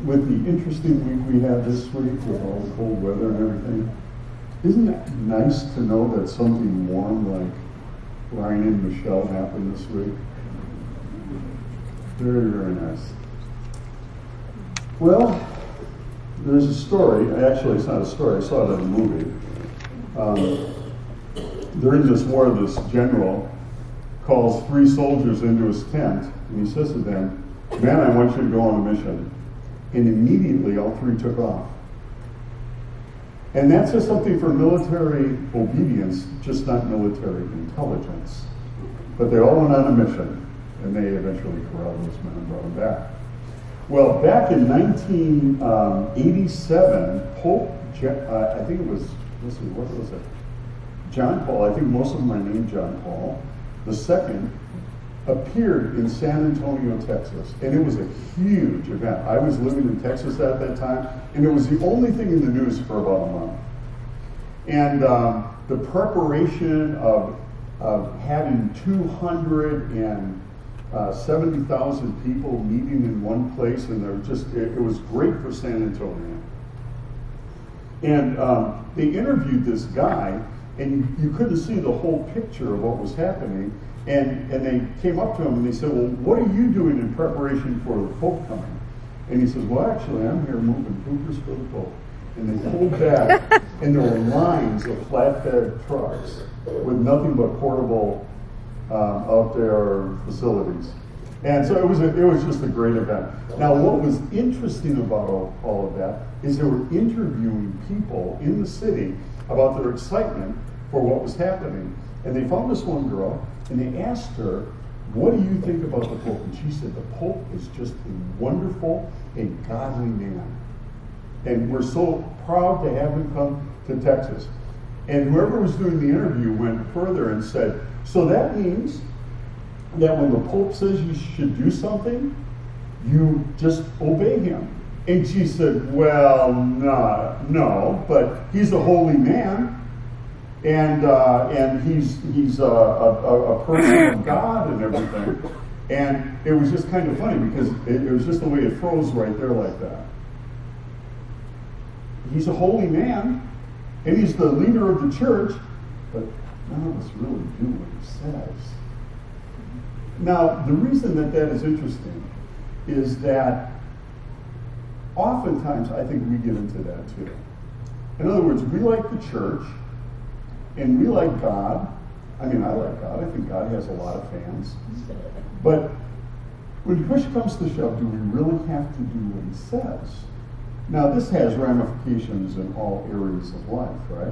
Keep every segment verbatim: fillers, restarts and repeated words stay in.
with the interesting week we had this week with all the cold weather and everything, isn't it nice to know that something warm like Ryan and Michelle happened this week? Very, very nice. Well, there's a story. Actually, it's not a story. I saw it in a movie. Um, during this war, this general calls three soldiers into his tent, and he says to them, "Man, I want you to go on a mission." And immediately, all three took off. And that says something for military obedience, just not military intelligence. But they all went on a mission, and they eventually corralled those men and brought them back. Well, back in nineteen eighty-seven, Pope, uh, I think it was, let's see, what was it? John Paul, I think most of them are named John Paul, the second, appeared in San Antonio, Texas. And it was a huge event. I was living in Texas at that time, and it was the only thing in the news for about a month. And um, the preparation of, of having two hundred seventy thousand people meeting in one place, and they're just, it, it was great for San Antonio. And um, they interviewed this guy, and you couldn't see the whole picture of what was happening. And and they came up to him and they said, "Well, what are you doing in preparation for the Pope coming?" And he says, "Well, actually, I'm here moving poopers for the Pope." And they pulled back, and there were lines of flatbed trucks with nothing but portable um, out there facilities. And so it was a, it was just a great event. Now, what was interesting about all, all of that is they were interviewing people in the city about their excitement for what was happening. And they found this one girl, and they asked her, "What do you think about the Pope?" And she said, "The Pope is just a wonderful and godly man. And we're so proud to have him come to Texas." And whoever was doing the interview went further and said, "So that means that when the Pope says you should do something, you just obey him?" And she said, "Well, no, no, but he's a holy man. And uh, and he's he's a, a, a person of God and everything." And it was just kind of funny because it, it was just the way it froze right there like that. He's a holy man, and he's the leader of the church, but none of us really do what he says. Now, the reason that that is interesting is that oftentimes I think we get into that too. In other words, we like the church, and we like God. I mean, I like God. I think God has a lot of fans. But when push comes to shove, do we really have to do what he says? Now, this has ramifications in all areas of life, right?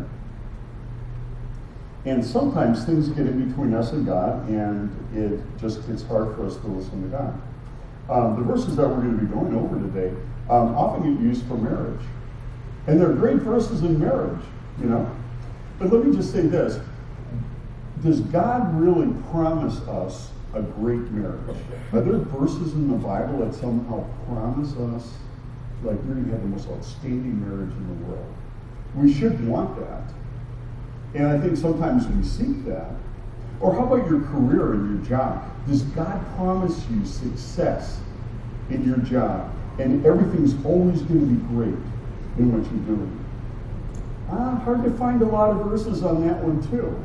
And sometimes things get in between us and God, and it just gets hard for us to listen to God. Um, the verses that we're going to be going over today um, often get used for marriage. And they're great verses in marriage, you know. But let me just say this. Does God really promise us a great marriage? Are there verses in the Bible that somehow promise us, like, we're going to have the most outstanding marriage in the world? We should want that. And I think sometimes we seek that. Or how about your career and your job? Does God promise you success in your job? And everything's always going to be great in what you're doing? Ah, hard to find a lot of verses on that one too.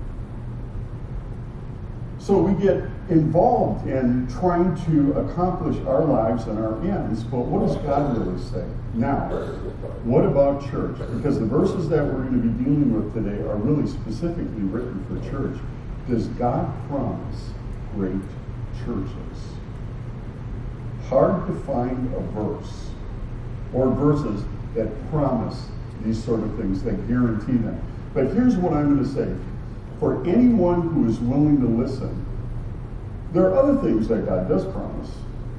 So we get involved in trying to accomplish our lives and our ends, but what does God really say? Now, what about church? Because the verses that we're going to be dealing with today are really specifically written for church. Does God promise great churches? Hard to find a verse or verses that promise these sort of things, that guarantee them. But here's what I'm going to say. For anyone who is willing to listen, there are other things that God does promise.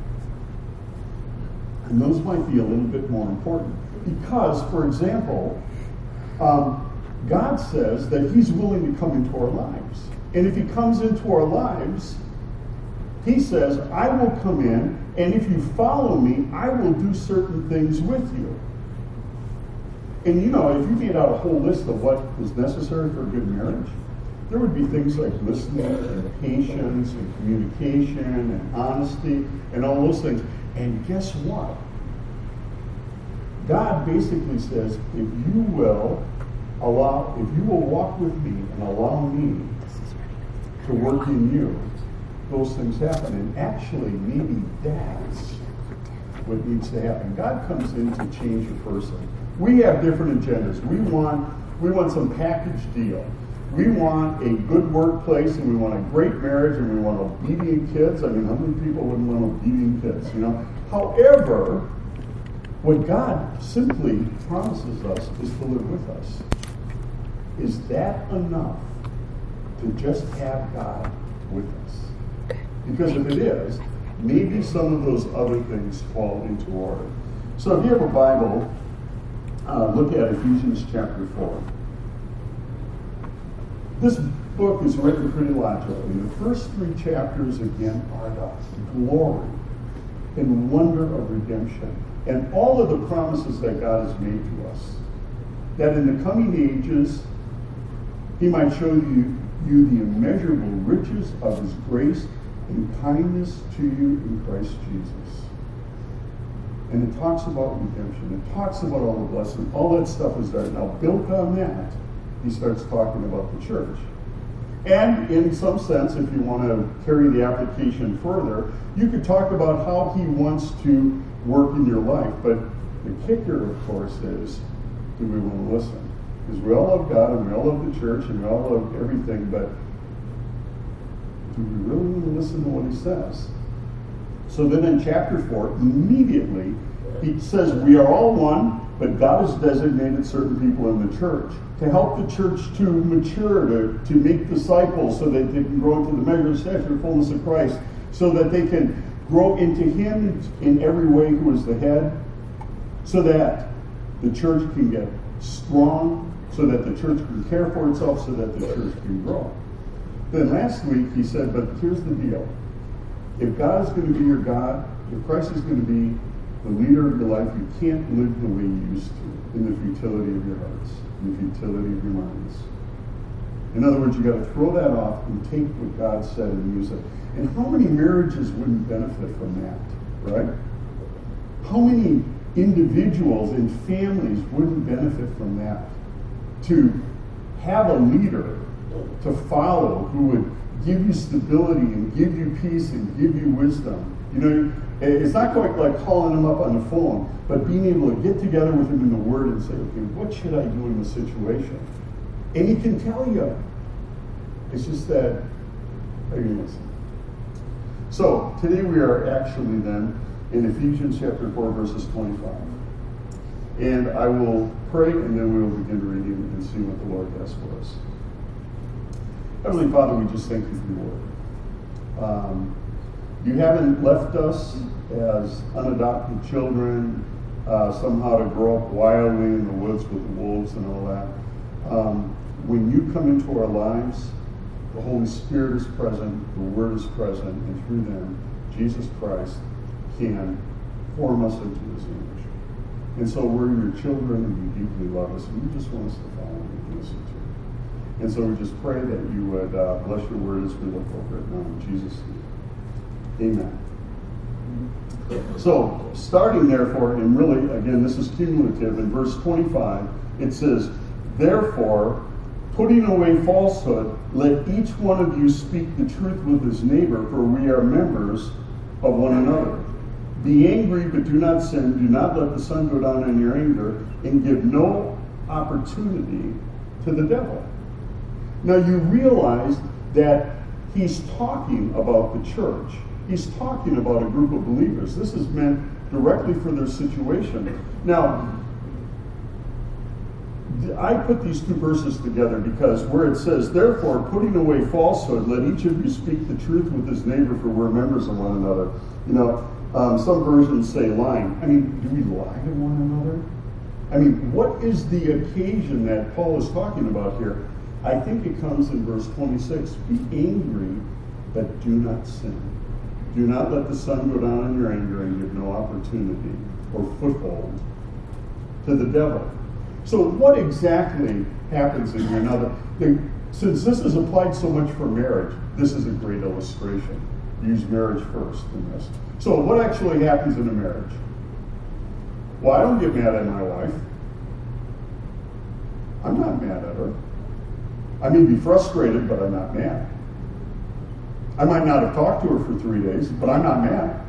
And those might be a little bit more important. Because, for example, um, God says that he's willing to come into our lives. And if he comes into our lives, he says, "I will come in, and if you follow me, I will do certain things with you." And you know, if you made out a whole list of what is necessary for a good marriage, there would be things like listening and patience and communication and honesty and all those things. And guess what? God basically says, if you will allow, if you will walk with me and allow me to work in you, those things happen. And actually, maybe that's what needs to happen. God comes in to change a person. We have different agendas. We want we want some package deal. We want a good workplace, and we want a great marriage, and we want obedient kids. I mean, how many people wouldn't want obedient kids, you know? However, what God simply promises us is to live with us. Is that enough to just have God with us? Because if it is, maybe some of those other things fall into order. So if you have a Bible, uh, look at Ephesians chapter four. This book is written pretty logically. The first three chapters, again, are the glory and wonder of redemption and all of the promises that God has made to us. That in the coming ages, he might show you, you the immeasurable riches of his grace and kindness to you in Christ Jesus. And it talks about redemption. It talks about all the blessing. All that stuff is there. Now, built on that, he starts talking about the church. And in some sense, if you want to carry the application further, you could talk about how he wants to work in your life. But the kicker, of course, is, do we want to listen? Because we all love God, and we all love the church, and we all love everything, but do we really want to listen to what he says? So then in chapter four, immediately, he says we are all one, but God has designated certain people in the church to help the church to mature, to, to make disciples so that they can grow into the measure of stature and fullness of Christ, so that they can grow into him in every way who is the head, so that the church can get strong, so that the church can care for itself, so that the church can grow. Then last week he said, but here's the deal. If God is going to be your God, if Christ is going to be the leader of your life, you can't live the way you used to, in the futility of your hearts, in the futility of your minds. In other words, you got to throw that off and take what God said and use it. And how many marriages wouldn't benefit from that, right? How many individuals and families wouldn't benefit from that? To have a leader to follow who would give you stability and give you peace and give you wisdom. You know, it's not quite like calling him up on the phone, but being able to get together with him in the Word and say, okay, what should I do in this situation? And he can tell you. It's just that, are you listening? So, today we are actually then in Ephesians chapter four, verses twenty-five. And I will pray, and then we will begin reading and see what the Lord has for us. Heavenly Father, we just thank you for your word. Um, you haven't left us as unadopted children, uh, somehow to grow up wildly in the woods with the wolves and all that. Um, when you come into our lives, the Holy Spirit is present, the Word is present, and through them, Jesus Christ can form us into his image. And so we're your children, and you deeply love us, and you just want us to follow and listen to you. And so we just pray that you would uh, bless your word as we look over it now in Jesus' name. Amen. So, starting therefore, and really, again, this is cumulative, in verse twenty-five, it says, therefore, putting away falsehood, let each one of you speak the truth with his neighbor, for we are members of one another. Be angry, but do not sin. Do not let the sun go down in your anger, and give no opportunity to the devil. Now you realize that he's talking about the church. He's talking about a group of believers. This is meant directly for their situation. Now, I put these two verses together because where it says, therefore, putting away falsehood, let each of you speak the truth with his neighbor, for we're members of one another. You know, um, some versions say lying. I mean, do we lie to one another? I mean, what is the occasion that Paul is talking about here? I think it comes in verse twenty-six. Be angry, but do not sin. Do not let the sun go down in your anger, and give no opportunity or foothold to the devil. So what exactly happens in here? Now, the, the, since this is applied so much for marriage, this is a great illustration. Use marriage first in this. So what actually happens in a marriage? Well, I don't get mad at my wife. I'm not mad at her. I may be frustrated, but I'm not mad. I might not have talked to her for three days, but I'm not mad.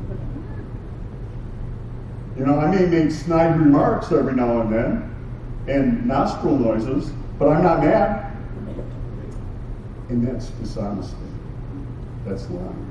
You know, I may make snide remarks every now and then, and nostril noises, but I'm not mad. And that's dishonesty. That's lying.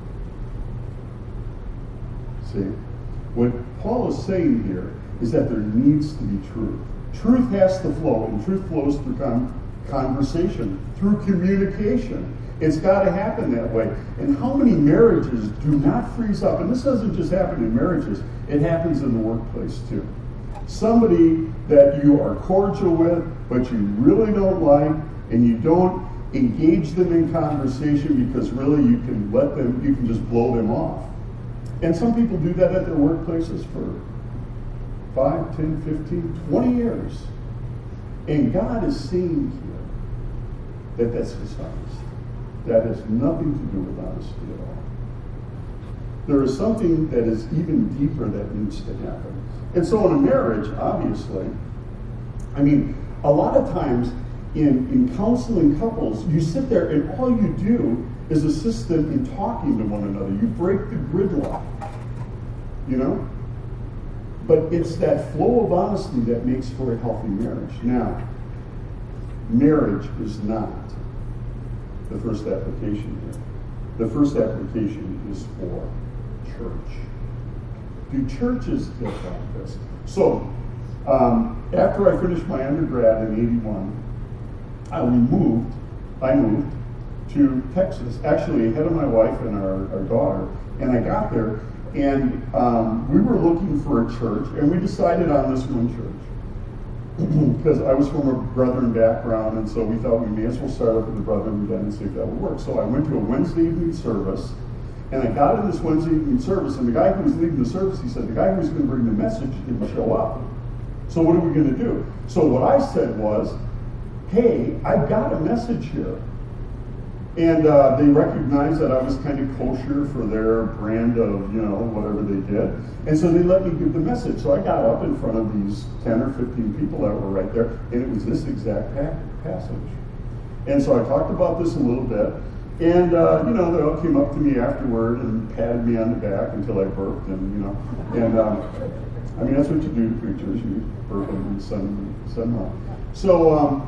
See? What Paul is saying here is that there needs to be truth. Truth has to flow, and truth flows through con- conversation, through communication. It's got to happen that way. And how many marriages do not freeze up? And this doesn't just happen in marriages. It happens in the workplace too. Somebody that you are cordial with, but you really don't like, and you don't engage them in conversation because really you can let them, you can just blow them off. And some people do that at their workplaces for five, ten, fifteen, twenty years. And God is saying here that that's dishonest. That has nothing to do with honesty at all. There is something that is even deeper that needs to happen. And so in a marriage, obviously, I mean, a lot of times in, in counseling couples, you sit there and all you do is assist them in talking to one another. You break the gridlock, you know? But it's that flow of honesty that makes for a healthy marriage. Now, marriage is not the first application here. The first application is for church. Do churches get like this? So, um, after I finished my undergrad in eighty-one, I we moved, I moved to Texas, actually ahead of my wife and our, our daughter, and I got there, and um, we were looking for a church, and we decided on this one church. Because I was from a Brethren background, and so we thought we may as well start up with the Brethren then and see if that would work. So I went to a Wednesday evening service, and I got in this Wednesday evening service, and the guy who was leading the service, he said, the guy who was going to bring the message didn't show up. So what are we going to do? So what I said was, hey, I've got a message here. And uh, they recognized that I was kind of kosher for their brand of, you know, whatever they did. And so they let me give the message. So I got up in front of these ten or fifteen people that were right there, and it was this exact pa- passage. And so I talked about this a little bit. And, uh, you know, they all came up to me afterward and patted me on the back until I burped. And, you know, and um, I mean, that's what you do to preachers. You burp and send them, send them up. So um,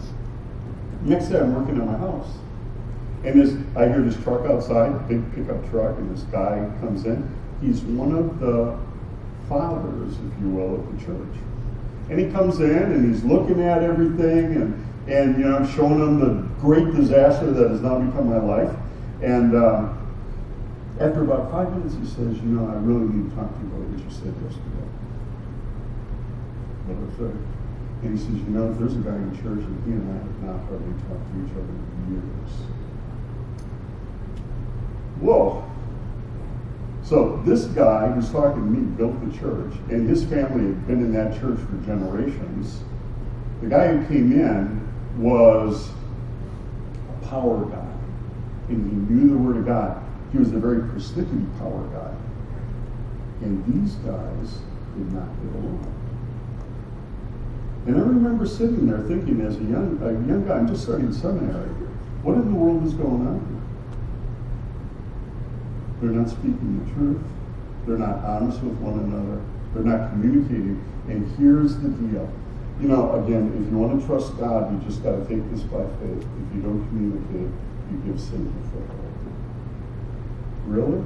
next day I'm working at my house. And this, I hear this truck outside, big pickup truck, and this guy comes in. He's one of the fathers, if you will, of the church. And he comes in and he's looking at everything and, and you know, showing them the great disaster that has now become my life. And um, after about five minutes, he says, you know, I really need to talk to you about what you said yesterday. What did I say? And he says, you know, there's a guy in church and he and I have not hardly talked to each other in years. Whoa. So this guy who's talking to me built the church, and his family had been in that church for generations. The guy who came in was a power guy, and he knew the Word of God. He was a very persnickety power guy. And these guys did not get along. And I remember sitting there thinking as a young, a young guy, I'm just starting seminary, what in the world is going on here? They're not speaking the truth. They're not honest with one another. They're not communicating. And here's the deal. You know, again, if you want to trust God, you just got to take this by faith. If you don't communicate, you give Satan a foothold. Really?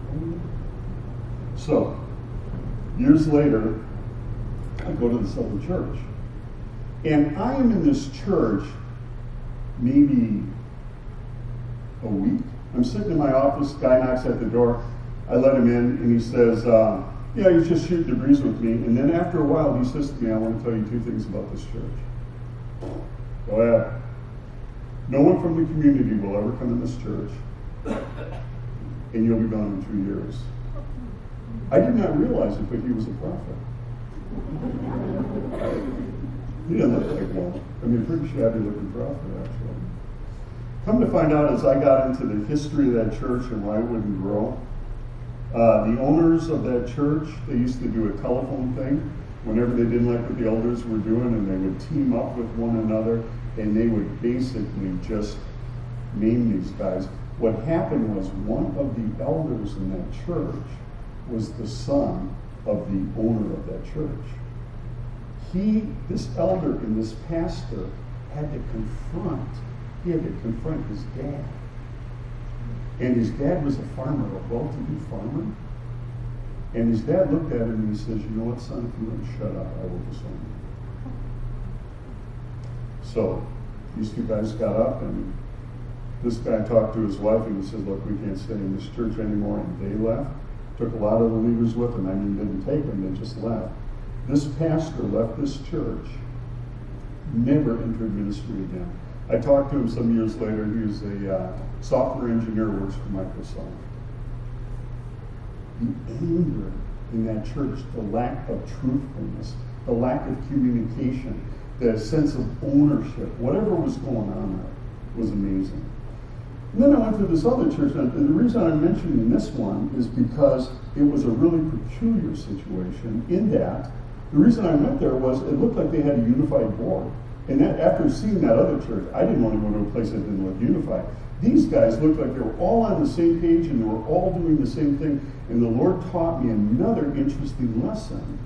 So, years later, I go to this other church. And I am in this church maybe a week. I'm sitting in my office, guy knocks at the door, I let him in, and he says, uh, yeah, he's just shooting the breeze with me. And then after a while, he says to me, I want to tell you two things about this church. Go ahead. No one from the community will ever come in this church, and you'll be gone in two years. I did not realize it, but he was a prophet. He didn't look like one. I mean, a pretty shabby looking prophet, actually. Come to find out, as I got into the history of that church and why it wouldn't grow, Uh, the owners of that church, they used to do a telephone thing whenever they didn't like what the elders were doing, and they would team up with one another, and they would basically just name these guys. What happened was one of the elders in that church was the son of the owner of that church. He, this elder and this pastor had to confront, he had to confront his dad. And his dad was a farmer, a well-to-do farmer. And his dad looked at him and he says, you know what, son, if you don't shut up, I will disown you. So these two guys got up, and this guy talked to his wife, and he said, look, we can't stay in this church anymore. And they left. Took a lot of the leaders with them. I mean, didn't take them, they just left. This pastor left this church, never entered ministry again. I talked to him some years later. He was a uh, software engineer, works for Microsoft. The anger in that church, the lack of truthfulness, the lack of communication, the sense of ownership, whatever was going on there was amazing. And then I went to this other church, and the reason I'm mentioning this one is because it was a really peculiar situation in that the reason I went there was it looked like they had a unified board. And that, after seeing that other church, I didn't want to go to a place that didn't look unified. These guys looked like they were all on the same page and they were all doing the same thing. And the Lord taught me another interesting lesson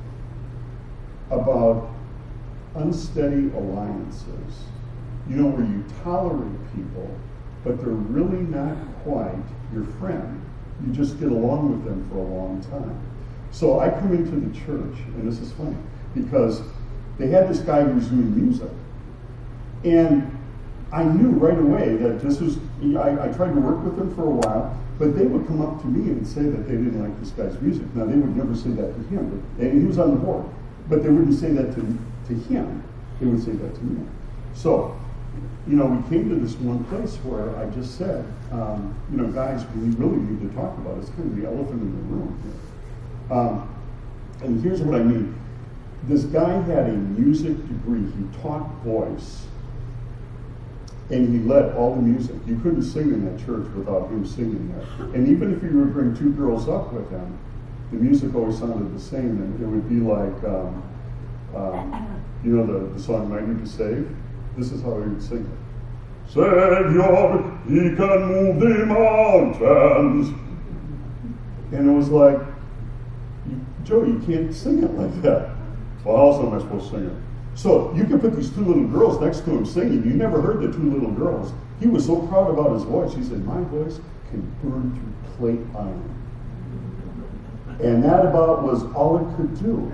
about unsteady alliances. You know, where you tolerate people, but they're really not quite your friend. You just get along with them for a long time. So I come into the church, and this is funny, because they had this guy who was doing music. And I knew right away that this was, I, I tried to work with them for a while, but they would come up to me and say that they didn't like this guy's music. Now, they would never say that to him, but, and he was on the board, but they wouldn't say that to, to him. They would say that to me. So, you know, we came to this one place where I just said, um, you know, guys, we really need to talk about it. It's kind of the elephant in the room here. Um, and here's what I mean. This guy had a music degree. He taught voice. And he led all the music. You couldn't sing in that church without him singing there. And even if you would bring two girls up with him, the music always sounded the same. And it would be like, um, um, you know, the, the song Mighty to Save? This is how he would sing it. Savior, he can move the mountains. And it was like, Joe, you can't sing it like that. Well, how else am I supposed to sing it? So you can put these two little girls next to him singing. You never heard the two little girls. He was so proud about his voice. He said, my voice can burn through plate iron. And that about was all it could do.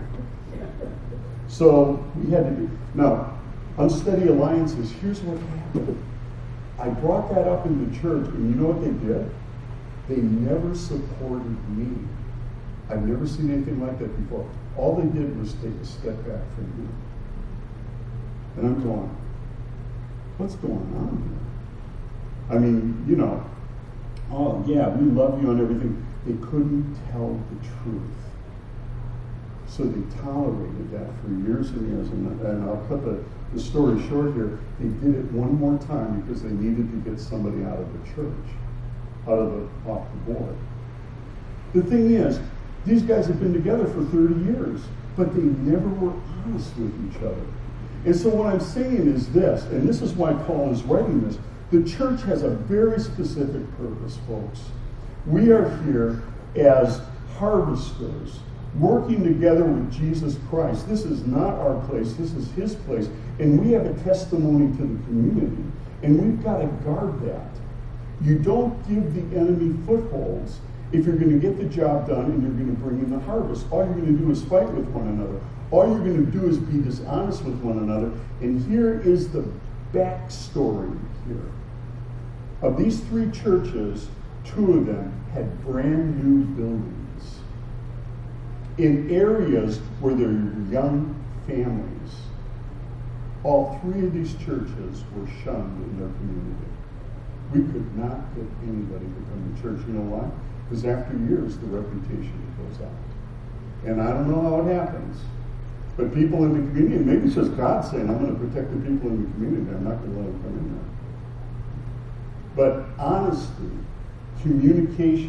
So we had to do. Now, unsteady alliances, here's what happened. I brought that up in the church, and you know what they did? They never supported me. I've never seen anything like that before. All they did was take a step back from me. And I'm going, what's going on here? I mean, you know, oh yeah, we love you and everything. They couldn't tell the truth. So they tolerated that for years and years. And, and I'll cut the, the story short here. They did it one more time because they needed to get somebody out of the church, out of the, off the board. The thing is, these guys have been together for thirty years, but they never were honest with each other. And so what I'm saying is this, and this is why Paul is writing this. The church has a very specific purpose, folks. We are here as harvesters, working together with Jesus Christ. This is not our place, this is his place. And we have a testimony to the community. And we've got to guard that. You don't give the enemy footholds if you're going to get the job done and you're going to bring in the harvest. All you're going to do is fight with one another. All you're going to do is be dishonest with one another. And here is the backstory here. Of these three churches, two of them had brand new buildings in areas where there were young families. All three of these churches were shunned in their community. We could not get anybody to come to church. You know why? Because after years, the reputation goes out. And I don't know how it happens, but people in the community, maybe it's just God saying, I'm going to protect the people in the community. I'm not going to let them come in there. But honesty, communication,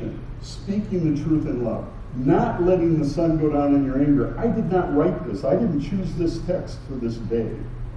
speaking the truth in love, not letting the sun go down in your anger. I did not write this. I didn't choose this text for this day.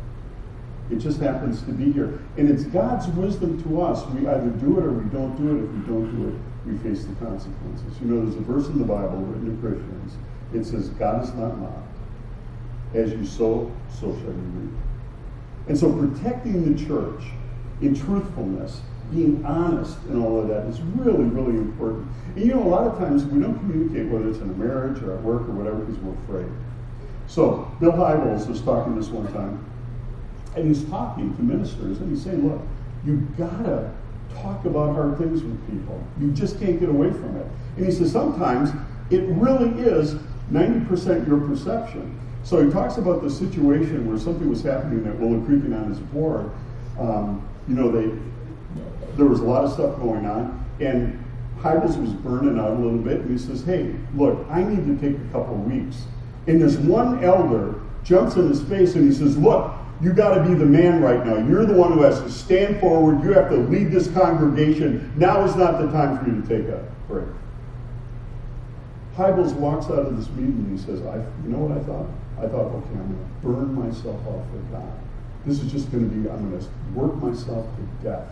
It just happens to be here. And it's God's wisdom to us. We either do it or we don't do it. If we don't do it, we face the consequences. You know, there's a verse in the Bible written to Christians. It says, God is not mocked. As you sow, so shall you reap. And so protecting the church in truthfulness, being honest and all of that is really, really important. And you know, a lot of times we don't communicate, whether it's in a marriage or at work or whatever, because we're afraid. So Bill Hybels was talking this one time, and he's talking to ministers, and he's saying, look, you gotta talk about hard things with people. You just can't get away from it. And he says sometimes it really is ninety percent your perception. So he talks about the situation where something was happening at Willow Creek and on his board. Um, you know, they there was a lot of stuff going on, and Hybels was burning out a little bit, and he says, hey, look, I need to take a couple of weeks. And this one elder jumps in his face and he says, look, you got to be the man right now. You're the one who has to stand forward. You have to lead this congregation. Now is not the time for you to take a break. Hybels walks out of this meeting and he says, I, you know what I thought? I thought, okay, I'm going to burn myself off for God. This is just going to be, I'm going to work myself to death.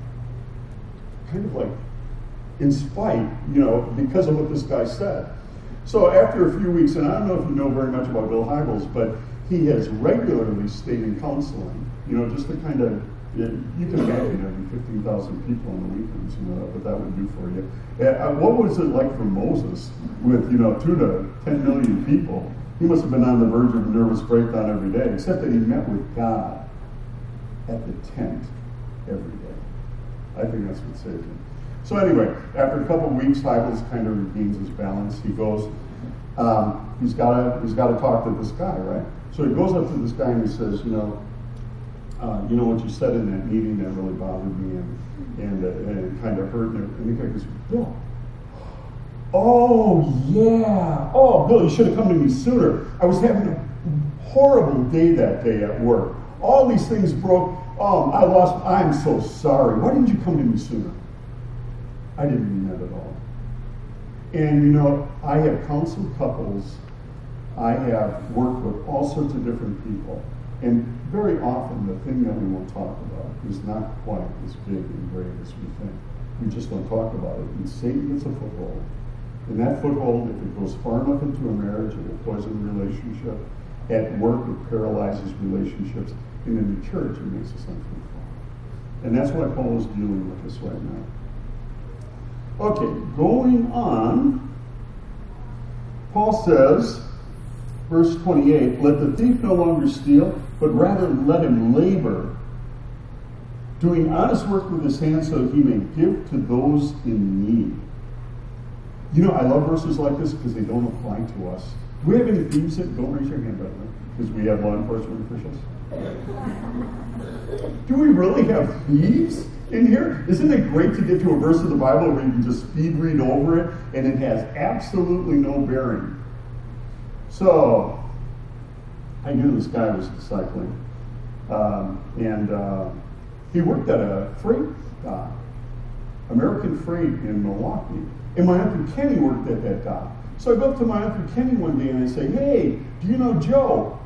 Kind of like, in spite, you know, because of what this guy said. So after a few weeks, and I don't know if you know very much about Bill Hybels, but he has regularly stayed in counseling, you know, just to kind of, you can imagine having fifteen thousand people on the weekends, you know, what that would do for you. Uh, what was it like for Moses with, you know, two to ten million people? He must have been on the verge of a nervous breakdown every day, except that he met with God at the tent every day. I think that's what saved him. So anyway, after a couple of weeks, Hybels kind of regains his balance. He goes, um, he's got to he's got to talk to this guy, right? So he goes up to this guy and he says, you know, uh, you know what you said in that meeting that really bothered me and and, uh, and it kind of hurt me. And the guy goes, Bill, oh yeah, oh Bill, you should have come to me sooner. I was having a horrible day that day at work. All these things broke. Um, I lost. I'm so sorry. Why didn't you come to me sooner? I didn't mean that at all. And you know, I have counseled couples. I have worked with all sorts of different people. And very often the thing that we won't talk about is not quite as big and great as we think. We just don't talk about it. And Satan gets a foothold. And that foothold, if it goes far enough into a marriage, it will poison the relationship. At work, it paralyzes relationships. And in the church, it makes us unfruitful. And that's why Paul is dealing with this right now. Okay, going on, Paul says, verse twenty-eight, let the thief no longer steal, but rather let him labor, doing honest work with his hands so that he may give to those in need. You know, I love verses like this because they don't apply to us. Do we have any thieves that don't raise your hand, by the way? Because we have law enforcement officials. Do we really have thieves in here? Isn't it great to get to a verse of the Bible where you can just speed read over it and it has absolutely no bearing? So, I knew this guy was discipling. Um, and uh, he worked at a freight dock, American Freight in Milwaukee. And my Uncle Kenny worked at that dock. So I go up to my Uncle Kenny one day and I say, hey, do you know Joe?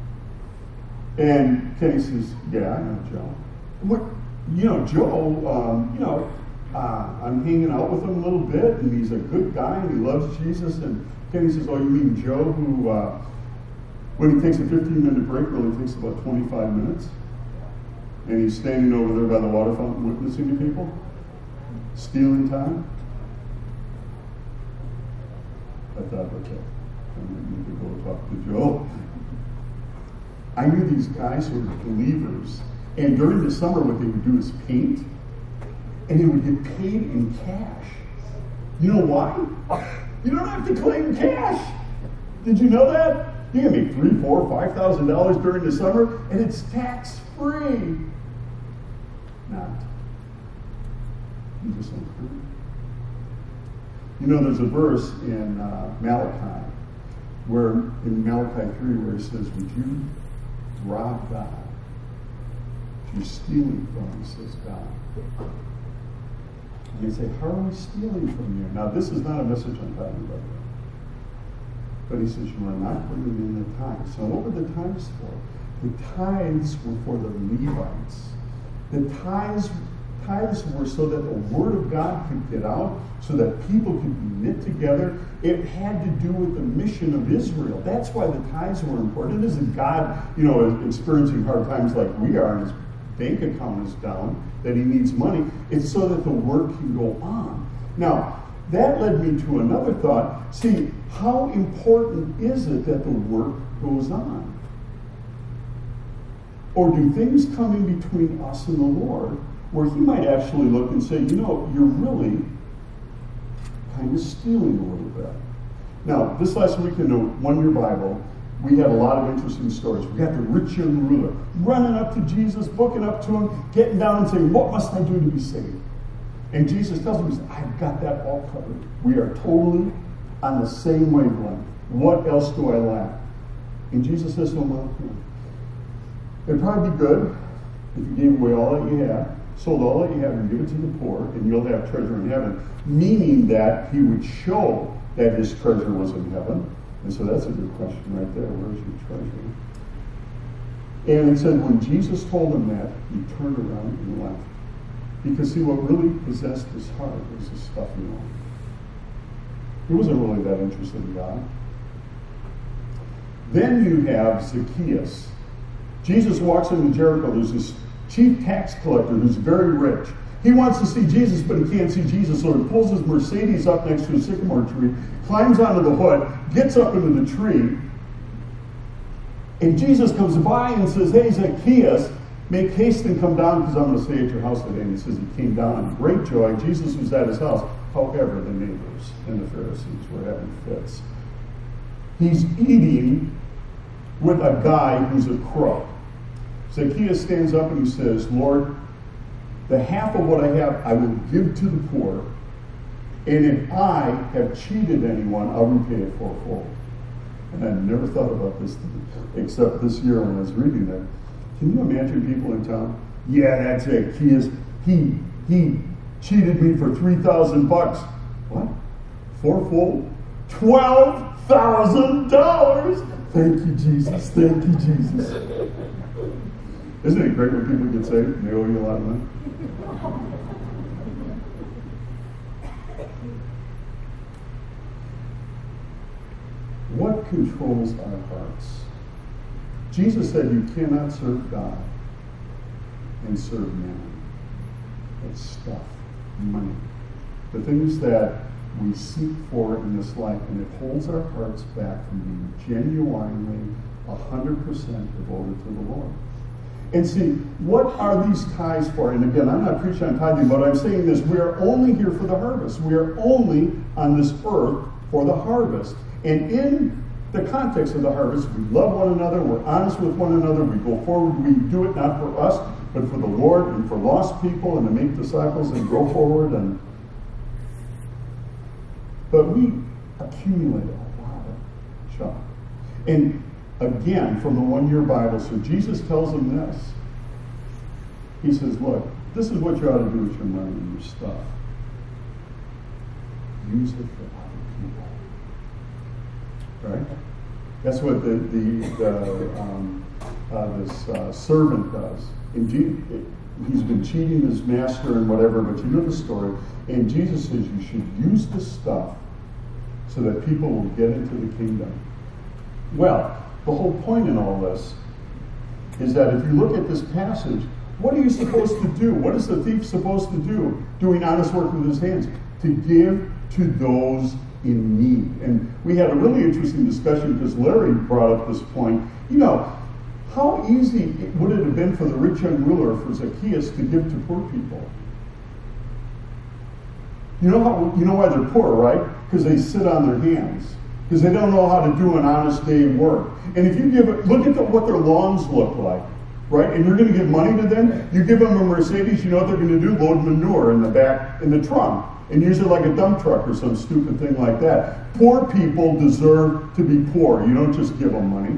And Kenny says, yeah, I know Joe. What? You know, Joe, um, you know, uh, I'm hanging out with him a little bit, and he's a good guy, and he loves Jesus. And Kenny says, oh, you mean Joe, who, uh, when he takes a fifteen-minute break, really takes about twenty-five minutes? And he's standing over there by the water fountain witnessing to people? Stealing time? I thought, okay, I need to go talk to Joe. I knew these guys who were believers, and during the summer what they would do is paint, and they would get paid in cash. You know why? You don't have to claim cash. Did you know that? You can make three, four, five thousand dollars during the summer, and it's tax free. Not. You just don't claim. You know, there's a verse in uh, Malachi, where in Malachi three, where it says, "Would you rob God? If you're stealing from him," says God. And they say, how are we stealing from you? Now, this is not a message on tithing, by the way. But he says, you are not bringing in the tithes. So what were the tithes for? The tithes were for the Levites. The tithes, tithes were so that the word of God could get out, so that people could be knit together. It had to do with the mission of Israel. That's why the tithes were important. It isn't God, you know, experiencing hard times like we are, and his bank account is down, that he needs money. It's so that the work can go on. Now, that led me to another thought. See, how important is it that the work goes on? Or do things come in between us and the Lord where he might actually look and say, you know, you're really kind of stealing a little bit. Now, this last week in the One Year Bible, we had a lot of interesting stories. We got the rich young ruler running up to Jesus, booking up to him, getting down and saying, what must I do to be saved? And Jesus tells him, he says, I've got that all covered. We are totally on the same wavelength. What else do I lack? And Jesus says to him, well, it'd probably be good if you gave away all that you had, sold all that you have, and give it to the poor, and you'll have treasure in heaven. Meaning that he would show that his treasure was in heaven. And so that's a good question right there. Where's your treasure? And it said when Jesus told him that, he turned around and left. Because see, what really possessed his heart was his stuff in life. He wasn't really that interested in God. Then you have Zacchaeus. Jesus walks into Jericho. There's this chief tax collector who's very rich. He wants to see Jesus, but he can't see Jesus, so he pulls his Mercedes up next to a sycamore tree, climbs onto the hood, gets up into the tree, and Jesus comes by and says, hey, Zacchaeus, make haste and come down because I'm going to stay at your house today. And he says he came down in great joy. Jesus was at his house. However, the neighbors and the Pharisees were having fits. He's eating with a guy who's a crook. Zacchaeus stands up and he says, Lord, the half of what I have I will give to the poor, and if I have cheated anyone, I'll repay it fourfold. And I never thought about this except this year when I was reading that. Can you imagine people in town? Yeah, that's Zacchaeus. He he cheated me for three thousand bucks. What? Fourfold? Twelve thousand dollars. Thank you, Jesus. Thank you, Jesus. Isn't it great when people get saved and they owe you a lot of money? What controls our hearts? Jesus said you cannot serve God and serve man. It's stuff, money. The things that we seek for in this life, and it holds our hearts back from being genuinely one hundred percent devoted to the Lord. And see, what are these tithes for? And again, I'm not preaching on tithing, but I'm saying this. We are only here for the harvest. We are only on this earth for the harvest. And in the context of the harvest, we love one another, we're honest with one another, we go forward, we do it not for us, but for the Lord and for lost people and to make disciples and go forward. And But we accumulate a lot of junk. And again, from the one-year Bible, so Jesus tells them this. He says, look, this is what you ought to do with your money and your stuff. Use it for other people. Right? That's what the, the, the um, uh, this uh, servant does. And Je- he's been cheating his master and whatever, but you know the story. And Jesus says you should use this stuff so that people will get into the kingdom. Well, the whole point in all this is that if you look at this passage, what are you supposed to do? What is the thief supposed to do, doing honest work with his hands? To give to those in need. And we had a really interesting discussion because Larry brought up this point. You know, how easy would it have been for the rich young ruler, for Zacchaeus, to give to poor people? You know how? You know why they're poor, right? Because they sit on their hands. Because they don't know how to do an honest day work. And if you give it, look at the, what their lawns look like, right? And you're going to give money to them. You give them a Mercedes, you know what they're going to do? Load manure in the back, in the trunk. And use it like a dump truck or some stupid thing like that. Poor people deserve to be poor. You don't just give them money.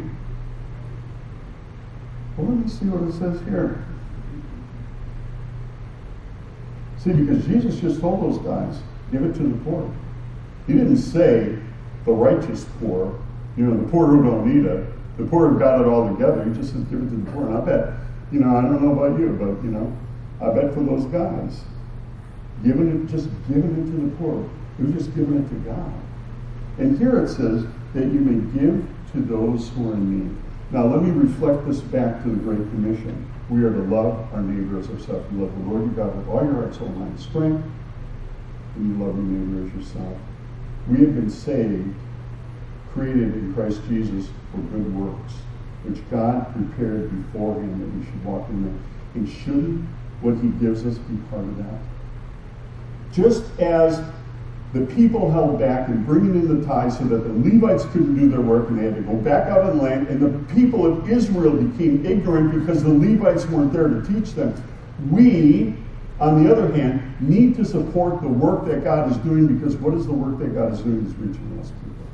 Well, let me see what it says here. See, because Jesus just told those guys, give it to the poor. He didn't say the righteous poor, you know, the poor who don't need it, the poor who got it all together. He just says, give it to the poor. And I bet, you know, I don't know about you, but, you know, I bet for those guys, giving it, just giving it to the poor, you're just giving it to God. And here it says that you may give to those who are in need. Now let me reflect this back to the Great Commission. We are to love our neighbor as ourselves. You love the Lord your God with all your heart, soul, mind, and strength, and you love your neighbor as yourself. We have been saved, created in Christ Jesus for good works, which God prepared beforehand that we should walk in them. And shouldn't what he gives us be part of that? Just as the people held back in bringing in the tithes so that the Levites couldn't do their work and they had to go back out on the land, and the people of Israel became ignorant because the Levites weren't there to teach them. We, on the other hand, need to support the work that God is doing, because what is the work that God is doing? Is reaching those people.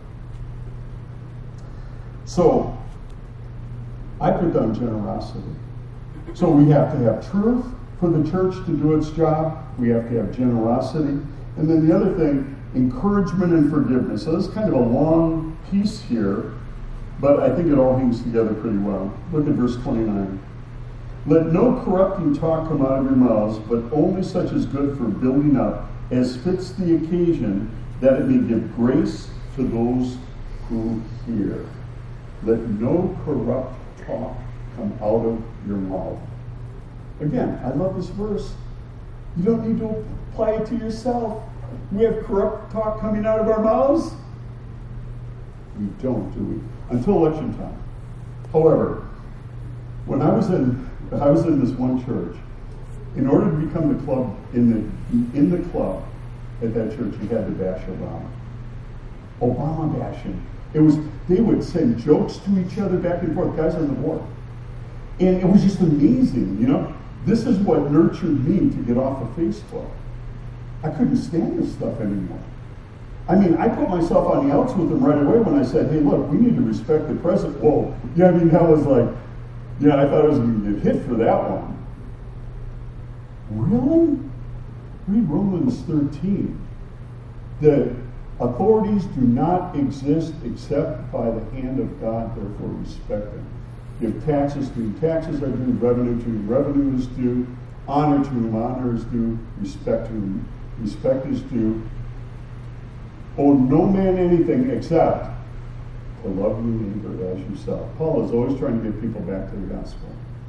So, I put down generosity. So we have to have truth for the church to do its job. We have to have generosity. And then the other thing, encouragement and forgiveness. So this is kind of a long piece here, but I think it all hangs together pretty well. Look at verse twenty-nine. Let no corrupting talk come out of your mouths, but only such as good for building up, as fits the occasion, that it may give grace to those who hear. Let no corrupt talk come out of your mouth. Again, I love this verse. You don't need to apply it to yourself. We have corrupt talk coming out of our mouths? We don't, do we? Until election time. However, when I was in I was in this one church, in order to become the club in the in the club at that church, you had to bash Obama. Obama bashing. It was they would send jokes to each other back and forth, guys on the board. And it was just amazing, you know. This is what nurtured me to get off of Facebook. I couldn't stand this stuff anymore. I mean, I put myself on the outs with them right away when I said, hey, look, we need to respect the president. Whoa. Yeah, I mean, that was like, yeah, I thought I was going to get hit for that one. Really? Read Romans thirteen. The authorities do not exist except by the hand of God, therefore respect them. Give taxes to whom taxes are due, revenue to whom revenue is due, honor to whom honor is due, respect to whom respect is due. Owe no man anything except to love your neighbor as yourself. Paul is always trying to get people back to the gospel.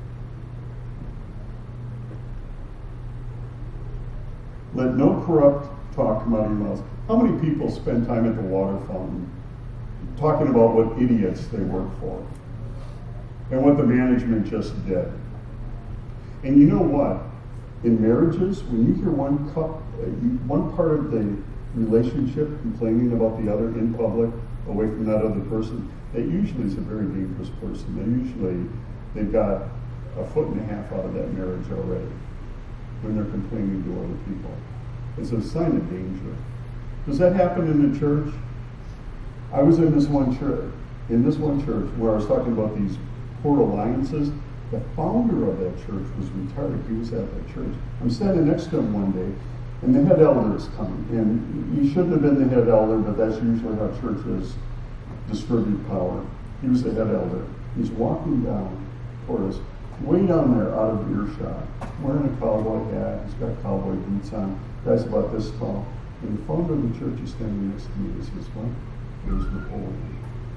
Let no corrupt talk come out of your mouths. How many people spend time at the water fountain talking about what idiots they work for and what the management just did? And you know what? In marriages, when you hear one cup, one part of the relationship complaining about the other in public, away from that other person, that usually is a very dangerous person. They usually, they've got a foot and a half out of that marriage already when they're complaining to other people. It's a sign of danger. Does that happen in the church? I was in this one church, in this one church where I was talking about these poor alliances. The founder of that church was retired. He was at that church. I'm standing next to him one day, and the head elder is coming. And he shouldn't have been the head elder, but that's usually how churches distribute power. He was the head elder. He's walking down toward us, way down there out of earshot, wearing a cowboy hat. He's got cowboy boots on. Guy's about this tall. And the founder of the church is standing next to me. He says, "What? There's Napoleon."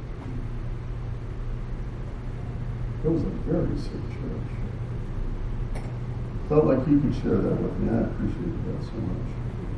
It was a very sick church. Felt like he could share that with me. I appreciated that so much.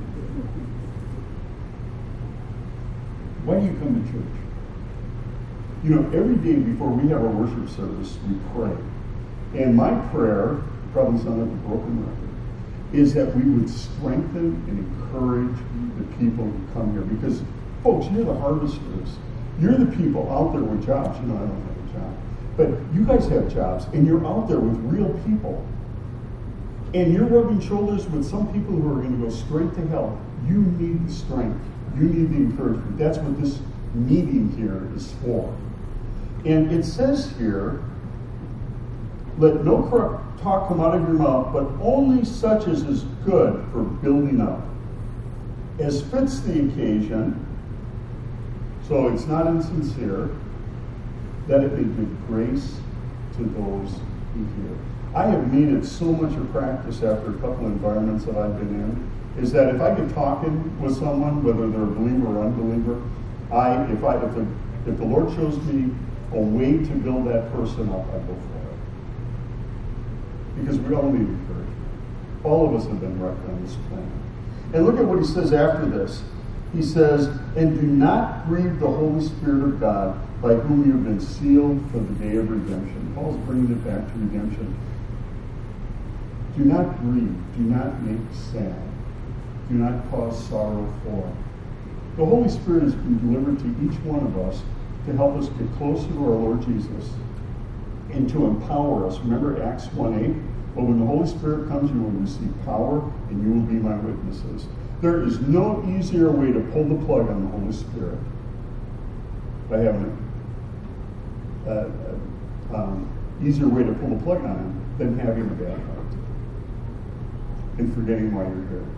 Why do you come to church? You know, every day before we have our worship service, we pray. And my prayer, probably sound like a broken record, is that we would strengthen and encourage the people who come here. Because, folks, you're the harvesters. You're the people out there with jobs. You know, I don't have a job. But you guys have jobs, and you're out there with real people. And you're rubbing shoulders with some people who are going to go straight to hell. You need the strength. You need the encouragement. That's what this meeting here is for. And it says here, let no corrupt talk come out of your mouth, but only such as is good for building up, as fits the occasion, so it's not insincere, that it may give grace to those who hear. I have made it so much a practice after a couple of environments that I've been in, is that if I get talking with someone, whether they're a believer or unbeliever, I if I if the if the Lord shows me a way to build that person up, I go for it. Because we all need encouragement. All of us have been wrecked on this planet. And look at what he says after this. He says, and do not grieve the Holy Spirit of God, by whom you have been sealed for the day of redemption. Paul's bringing it back to redemption. Do not grieve. Do not make sad. Do not cause sorrow for. The Holy Spirit has been delivered to each one of us to help us get closer to our Lord Jesus and to empower us. Remember Acts one eight? But when the Holy Spirit comes, you will receive power and you will be my witnesses. There is no easier way to pull the plug on the Holy Spirit by having a uh, um, easier way to pull the plug on him than having a bad heart and forgetting why you're here.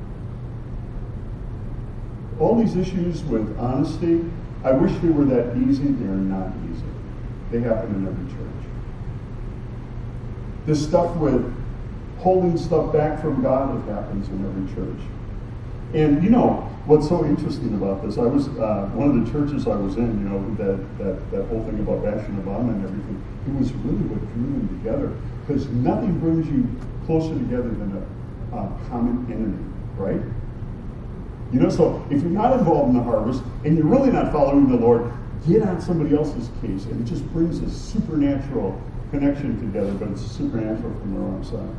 All these issues with honesty, I wish they were that easy. They are not easy. They happen in every church. This stuff with holding stuff back from God, it happens in every church. And you know, what's so interesting about this, I was, uh, one of the churches I was in, you know, that, that, that whole thing about bashing the bomb and everything, it was really what drew them together. Because nothing brings you closer together than a, a common enemy, right? You know, so if you're not involved in the harvest and you're really not following the Lord, get on somebody else's case. And it just brings a supernatural connection together, but it's supernatural from the wrong side.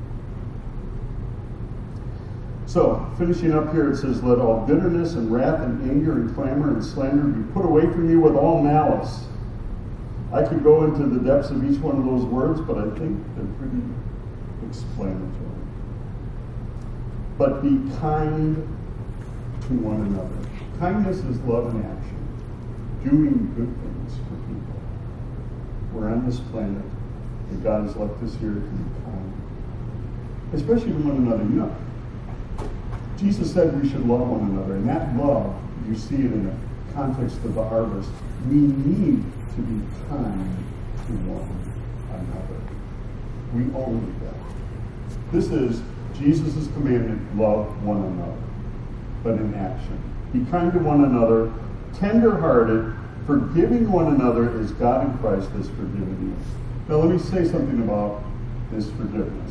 So, finishing up here, it says, let all bitterness and wrath and anger and clamor and slander be put away from you with all malice. I could go into the depths of each one of those words, but I think they're pretty explanatory. But be kind to one another. Kindness is love in action. Doing good things for people. We're on this planet, and God has left us here to be kind. Especially to one another. You know, Jesus said we should love one another, and that love, you see it in the context of the harvest. We need to be kind to one another. We all need that. This is Jesus' commandment, love one another, but in action. Be kind to one another, tender-hearted, forgiving one another as God in Christ has forgiven you. Now let me say something about this forgiveness.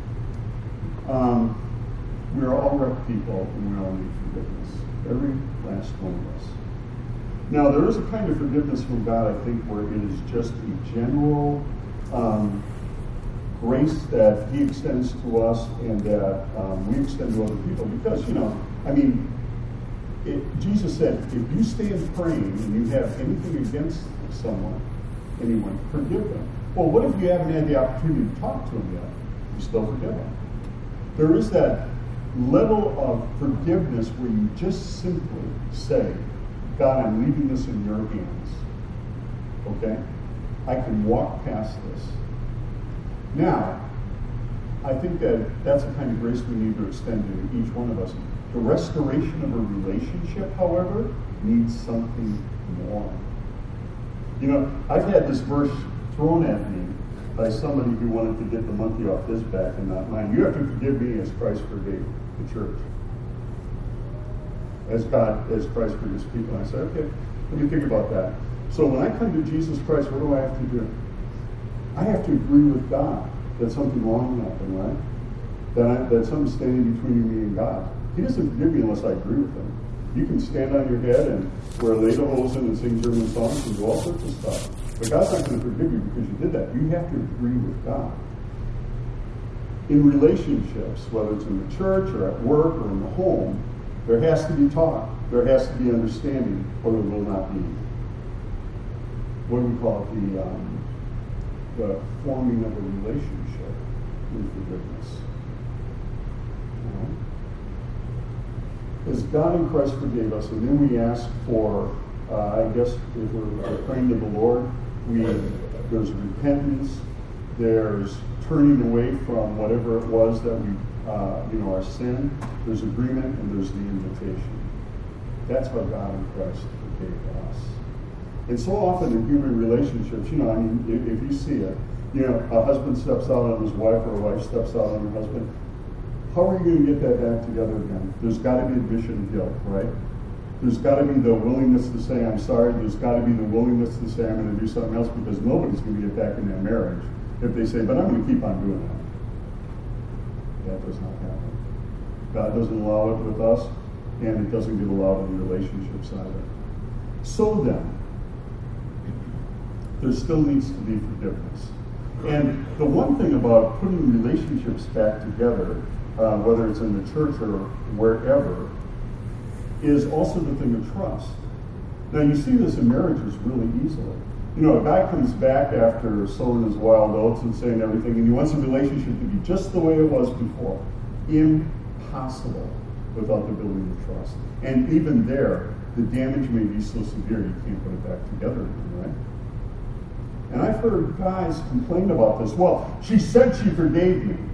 Um, we are all wrecked people, and we all need forgiveness. Every last one of us. Now there is a kind of forgiveness from God, I think, where it is just a general um, grace that He extends to us and that um, we extend to other people. Because, you know, I mean, It, Jesus said, if you stand praying and you have anything against someone, anyone, forgive them. Well, what if you haven't had the opportunity to talk to them yet? You still forgive them. There is that level of forgiveness where you just simply say, God, I'm leaving this in your hands. Okay? I can walk past this. Now, I think that that's the kind of grace we need to extend to each one of us. The restoration of a relationship, however, needs something more. You know, I've had this verse thrown at me by somebody who wanted to get the monkey off his back and not mine. You have to forgive me as Christ forgave the church. As God, as Christ forgives people. And I said, okay, let me think about that. So when I come to Jesus Christ, what do I have to do? I have to agree with God that something wrong happened, right? That, I, that something's standing between me and God. He doesn't forgive me unless I agree with him. You can stand on your head and wear lederhosen and sing German songs and do all sorts of stuff. But God's not going to forgive you because you did that. You have to agree with God. In relationships, whether it's in the church or at work or in the home, there has to be talk. There has to be understanding, or there will not be. What do we call it? The, um, the forming of a relationship in forgiveness. As God in Christ forgave us, and then we ask for, uh, I guess, if we're praying to the Lord, we there's repentance, There's turning away from whatever it was that we, uh, you know, our sin. There's agreement, and there's the invitation. That's how God in Christ forgave us. And so often in human relationships, you know, I mean, if, if you see it, you know, a husband steps out on his wife or a wife steps out on her husband, how are you going to get that back together again? There's got to be admission of guilt, right? There's got to be the willingness to say, I'm sorry. There's got to be the willingness to say, I'm going to do something else, because nobody's going to get back in that marriage if they say, but I'm going to keep on doing that. That does not happen. God doesn't allow it with us, and it doesn't get allowed in relationships either. So then, there still needs to be forgiveness. And the one thing about putting relationships back together, uh, whether it's in the church or wherever, is also the thing of trust. Now, you see this in marriages really easily. You know, a guy comes back after sowing his wild oats and saying everything, and he wants a relationship to be just the way it was before. Impossible without the building of trust. And even there, the damage may be so severe you can't put it back together again, right? And I've heard guys complain about this. Well, she said she forgave me.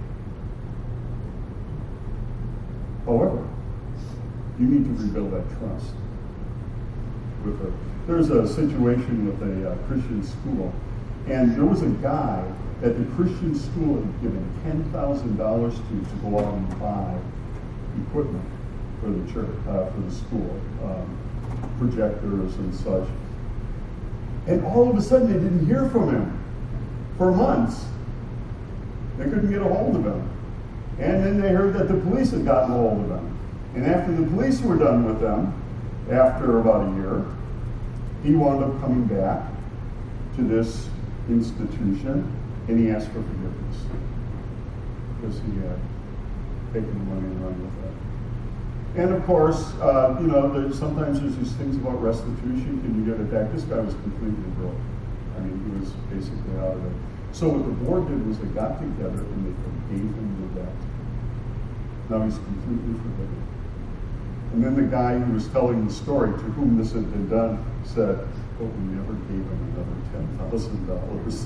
However, you need to rebuild that trust with her. There's a situation with a uh, Christian school, and there was a guy that the Christian school had given ten thousand dollars to to go out and buy equipment for the church, uh, for the school, um, projectors and such. And all of a sudden, they didn't hear from him for months. They couldn't get a hold of him. And then they heard that the police had gotten a hold of him. And after the police were done with them, after about a year, he wound up coming back to this institution, and he asked for forgiveness because he had taken the money and run with it. And of course, uh, you know, there's, sometimes there's these things about restitution. Can you get it back? This guy was completely broke. I mean, he was basically out of it. So what the board did was they got together and they forgave him the debt. Now he's completely forgiven. And then the guy who was telling the story, to whom this had been done, said, "But we never gave him another ten thousand dollars."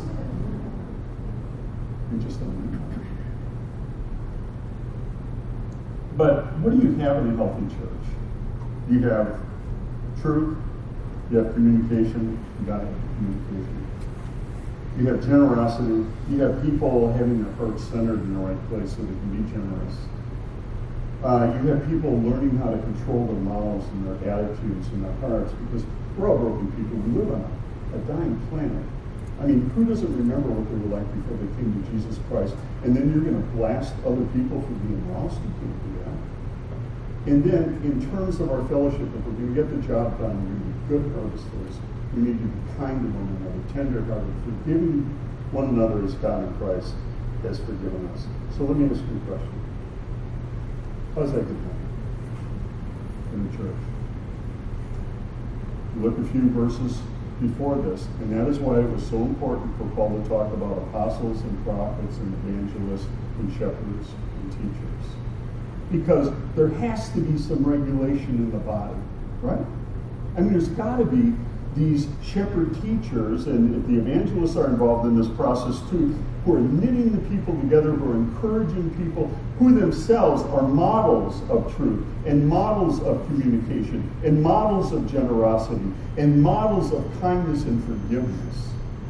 We just don't need that. But what do you have in a healthy church? You have truth, you have communication, you got to have communication. You have generosity, you have people having their hearts centered in the right place so they can be generous. Uh, you have people learning how to control their mouths and their attitudes and their hearts, because we're all broken people. We live on a, a dying planet. I mean, who doesn't remember what they were like before they came to Jesus Christ? And then you're going to blast other people for being lost? You can't do that. And then, in terms of our fellowship, if we're going to get the job done, we're going to be good harvesters. We need to be kind to one another, tender-hearted, forgiving one another as God in Christ has forgiven us. So let me ask you a question. How does that get done in the church? Look a few verses before this, and that is why it was so important for Paul to talk about apostles and prophets and evangelists and shepherds and teachers. Because there has to be some regulation in the body, right? I mean, there's got to be these shepherd teachers, and if the evangelists are involved in this process too, who are knitting the people together, who are encouraging people, who themselves are models of truth, and models of communication, and models of generosity, and models of kindness and forgiveness.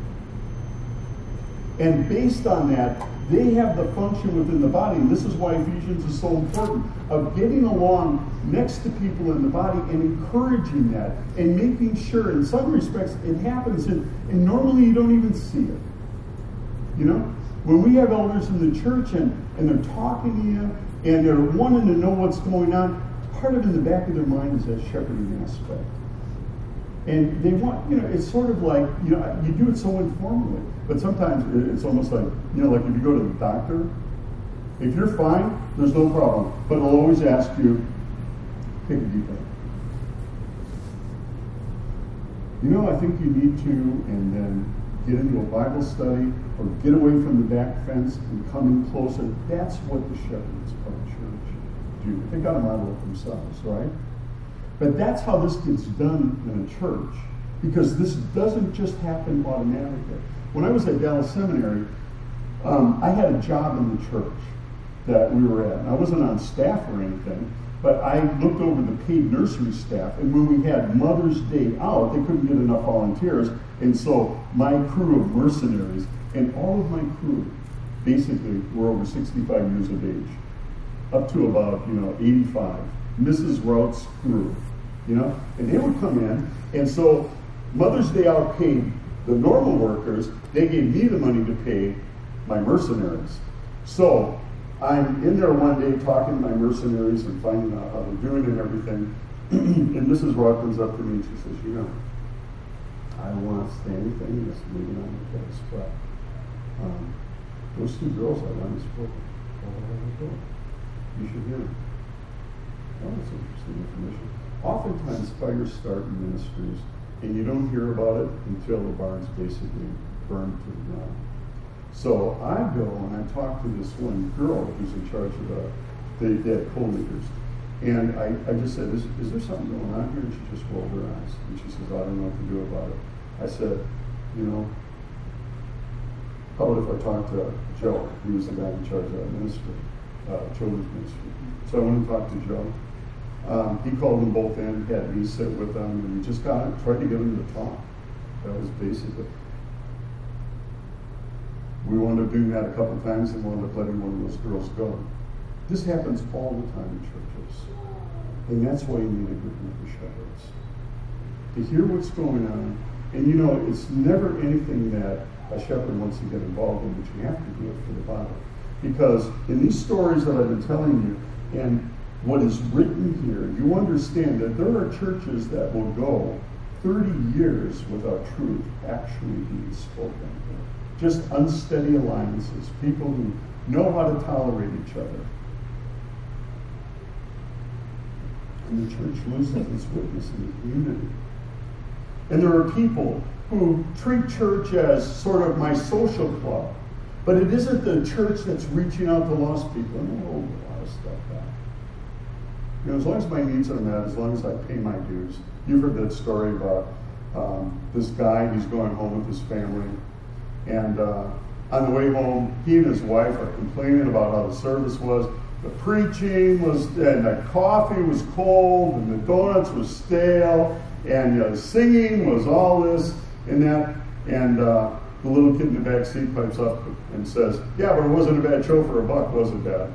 And based on that, they have the function within the body, and this is why Ephesians is so important, of getting along next to people in the body and encouraging that, and making sure, in some respects, it happens, and, and normally you don't even see it. You know? When we have elders in the church, and, and they're talking to you, and they're wanting to know what's going on, part of in the back of their mind is that shepherding aspect. And they want, you know, it's sort of like, you know, you do it so informally, but sometimes it's almost like, you know, like if you go to the doctor, if you're fine, there's no problem, but they'll always ask you, take a deep breath. You know, I think you need to, and then get into a Bible study, or get away from the back fence and come in closer. That's what the shepherds of the church do. They got to model it themselves, right? But that's how this gets done in a church, because this doesn't just happen automatically. When I was at Dallas Seminary, Um, I had a job in the church that we were at. And I wasn't on staff or anything, but I looked over the paid nursery staff, and when we had Mother's Day out, they couldn't get enough volunteers, and so my crew of mercenaries, and all of my crew basically were over sixty-five years of age, up to about, you know, eighty-five. Missus Rout's crew, you know, and they would come in, and so Mother's Day out paid the normal workers, they gave me the money to pay my mercenaries. So I'm in there one day talking to my mercenaries and finding out how they're doing and everything. And Missus Rout comes up to me and she says, you know, I don't want to say anything, just moving on the case, but um, those two girls I went and spoke to, you should hear them. Oh, that's interesting information. Oftentimes fires start in ministries and you don't hear about it until the barn's basically burned to the ground. So I go and I talk to this one girl who's in charge of the, the, the co-leaders. And I, I just said, is, is there something going on here? And she just rolled her eyes. And she says, I don't know what to do about it. I said, you know, how about if I talk to Joe? He was the guy in charge of that ministry, uh, children's ministry. So I went and talked to Joe. Um, he called them both in, had me sit with them, and we just got tried to get them to talk. That was basically. We wound up doing that a couple times and wound up letting one of those girls go. This happens all the time in churches. And that's why you need a good group of shepherds. To hear what's going on. And you know, it's never anything that a shepherd wants to get involved in, but you have to do it for the body. Because in these stories that I've been telling you, and what is written here, you understand that there are churches that will go thirty years without truth actually being spoken. Just unsteady alliances, people who know how to tolerate each other. And the church loses its witness in the community. And there are people who treat church as sort of my social club, but it isn't the church that's reaching out to lost people. And I hold a lot of stuff back. You know, as long as my needs are met, as long as I pay my dues. You've heard that story about um, this guy who's going home with his family. And uh, on the way home, he and his wife are complaining about how the service was. The preaching was, and the coffee was cold, and the donuts was stale, and you know, the singing was all this and that. And uh, the little kid in the back seat pipes up and says, yeah, but it wasn't a bad show for a buck, was it, Dad?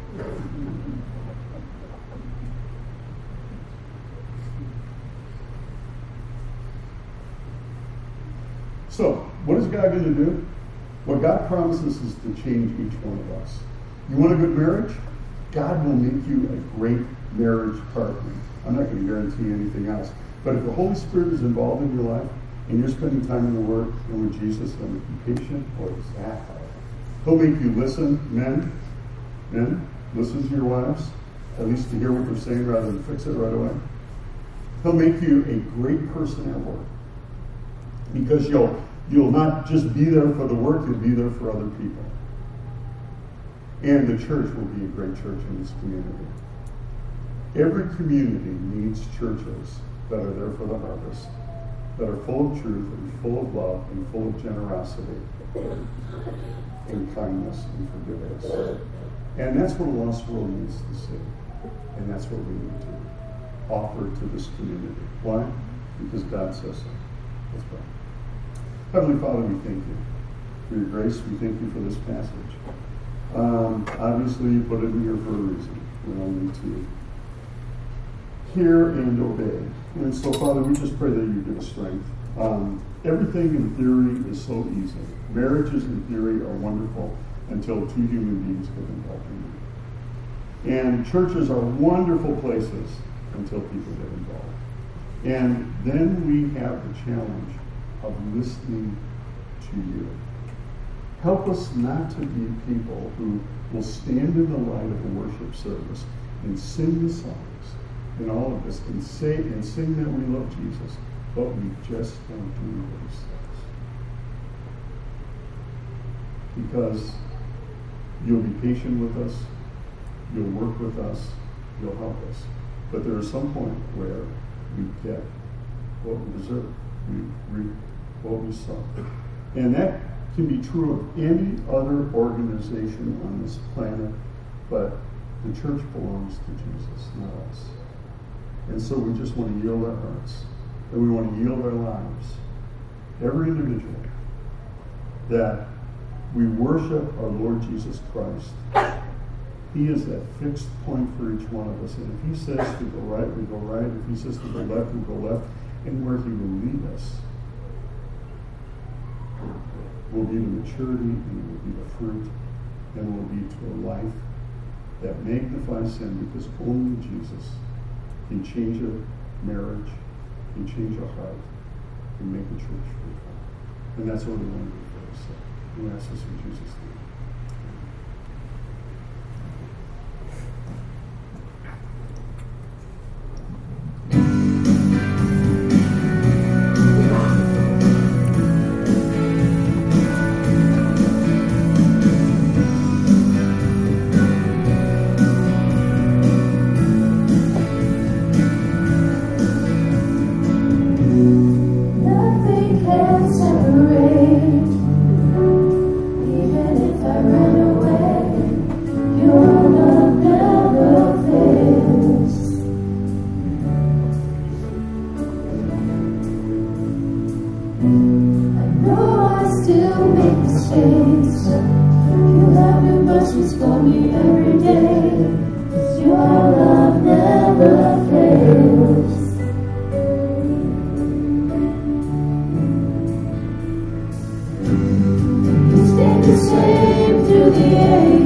So, what is God going to do? What God promises is to change each one of us. You want a good marriage? God will make you a great marriage partner. I'm not going to guarantee anything else. But if the Holy Spirit is involved in your life, and you're spending time in the Word and with Jesus and be patient, boy, is that hard. He'll make you listen, men, men, listen to your wives, at least to hear what they're saying rather than fix it right away. He'll make you a great person at work. Because you'll You'll not just be there for the work, you'll be there for other people. And the church will be a great church in this community. Every community needs churches that are there for the harvest, that are full of truth and full of love and full of generosity and kindness and forgiveness. And that's what a lost world needs to see. And that's what we need to offer to this community. Why? Because God says so. Let's pray. Heavenly Father, we thank you for your grace. We thank you for this passage. Um, obviously, you put it in here for a reason. We all need to hear and obey. And so, Father, we just pray that you give us strength. Um, everything in theory is so easy. Marriages in theory are wonderful until two human beings get involved in it. And churches are wonderful places until people get involved. And then we have the challenge of listening to you. Help us not to be people who will stand in the light of a worship service and sing the songs and all of this and say and sing that we love Jesus, but we just don't do those things. Because you'll be patient with us, you'll work with us, you'll help us. But there is some point where we get what we deserve. We reap what we sow. And that can be true of any other organization on this planet, but the church belongs to Jesus, not us. And so we just want to yield our hearts, and we want to yield our lives, every individual, that we worship our Lord Jesus Christ. He is that fixed point for each one of us. And if he says to go right, we go right. If he says to go left, we go left. And where he will lead us will be the maturity, and it will be the fruit, and will lead to a life that magnifies him, because only Jesus can change a marriage, can change a heart, can make a church fruitful. And that's what we want to do for us. So we ask this in Jesus' name. Same through the ages.